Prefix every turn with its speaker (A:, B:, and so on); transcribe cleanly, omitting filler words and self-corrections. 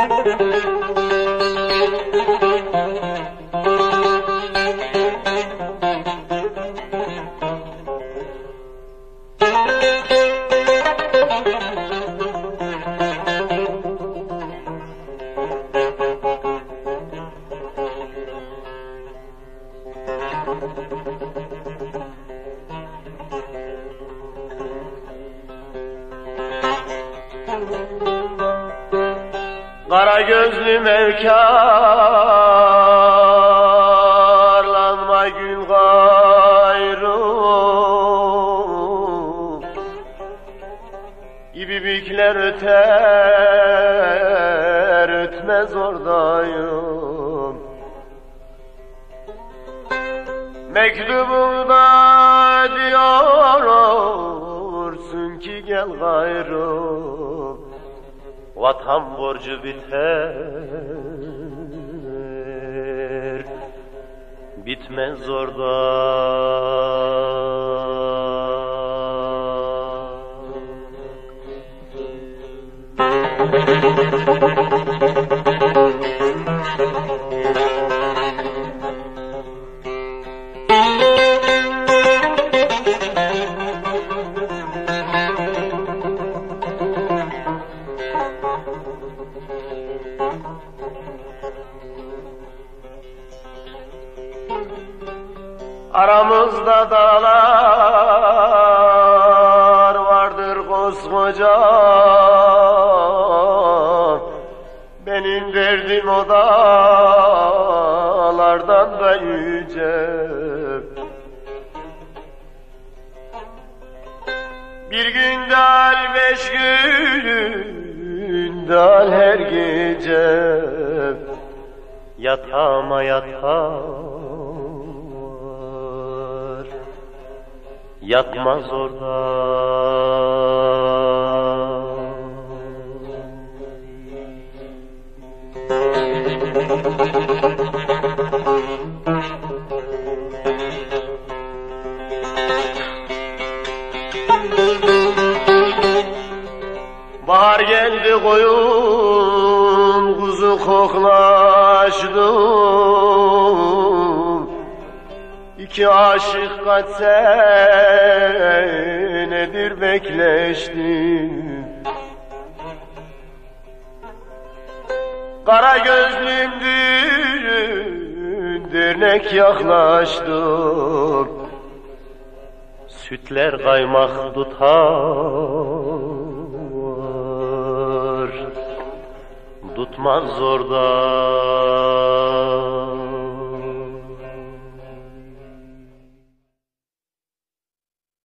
A: Kara gözlüm evkarlanma gün gayrı, İbibikler öter ötmez oradayım. Mektubumda diyorsun ki gel gayrı, vatan borcu biter, bitmez orada. Aramızda dağlar vardır koskoca, benim derdim o dağlardan da yüce. Bir gün dal 5 gün dal her gece, yatağıma yatmaz orada. Bahar geldi koyun kuzu koklaştım, İki aşık kaç senedir bekleştim. Kara gözlüm düğün dernek yaklaştım, sütler kaymak tutar, tutmaz orada.